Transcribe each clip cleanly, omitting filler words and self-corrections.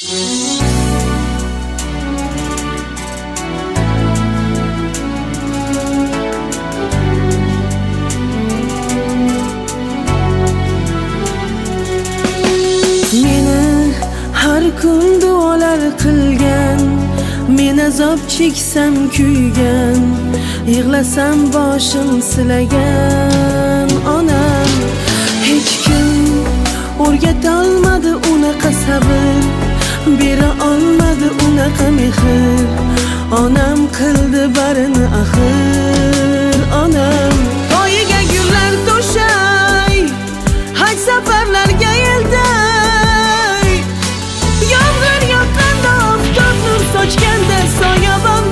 Har kun duolar qilgan, men azob cheksam kuygan, yig'lasam boshim silagan onam. Hech kim o'rgata olmadi unaqa sabr, bera olmadi unaqa mehr. Onam qildi barini axir. Onam oyiga gullar to'shay, haj safarlarga elday, yomg'ir yoqqanda oftob nur sochganda soyabon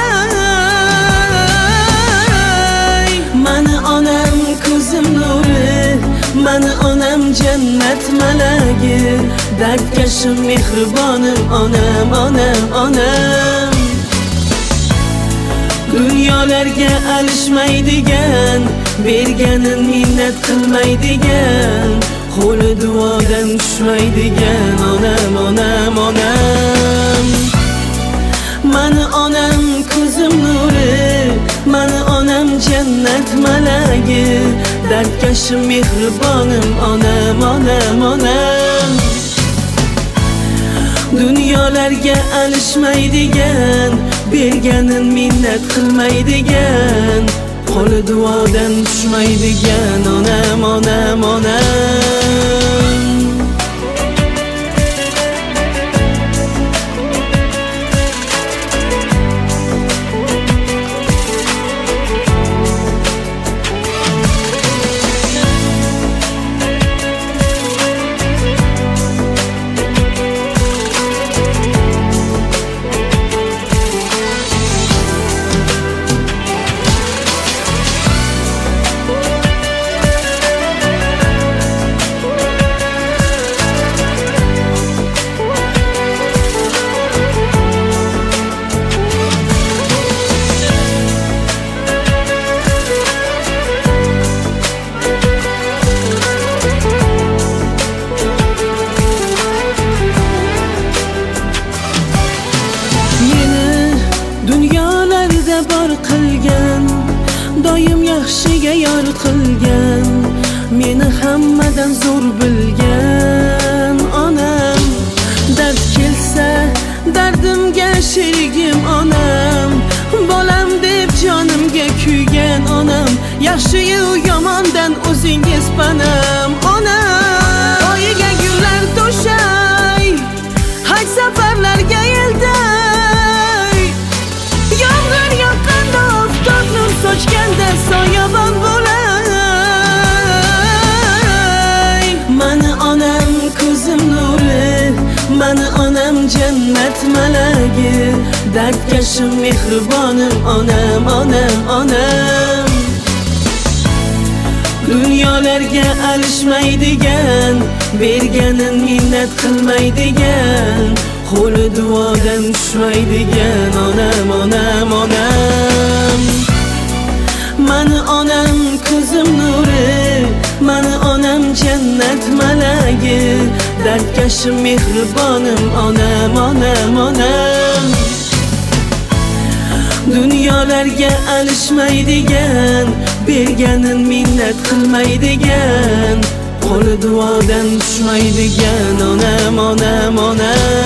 bo'lay. Mani onam ko'zim nuri, mani onam jannat malagi, dardkashim mehribonim onam, onam, onam. Dunyolarga alishmaydigan, berganin minnat qilmaydigan, qo'li duodan tushmaydigan onam, onam, onam. Mani onam ko'zim nuri, mani onam jannat malagi, dardkashim mehribonim onam, onam, onam. Dunyolarga alishmaydigan, berganin minnat qilmaydigan, qo'li duodan tushmaydigan onam, onam, onam. Bor qilgan, doim yaxshiga yor qilgan, meni hammadan zo'r bilgan onam. Dard kelsa dardimga sherigim onam, bolam deb jonimga kuygan onam. Yaxshiyu yomondan o'zingiz panam onam. Oyiga gullar to'shay, haj safarlarga elday, yomg'ir yoqqanda oftob nur sochganda soyabon bo'lay. Mani onam ko'zim nuri, mani onam jannat malagi, dardkashim mehribonim onam, onam, onam. Dunyolarga alishmaydigan, berganin minnat qilmaydigan, qo'li duodan tushmaydigan onam, onam, onam. Mani onam ko'zim nuri, mani onam jannat malagi, dardkashim mehribonim onam, onam, onam. Dunyolarga alishmaydigan, berganin minnat qilmaydigan, qo'li duodan tushmaydigan onam, onam, onam.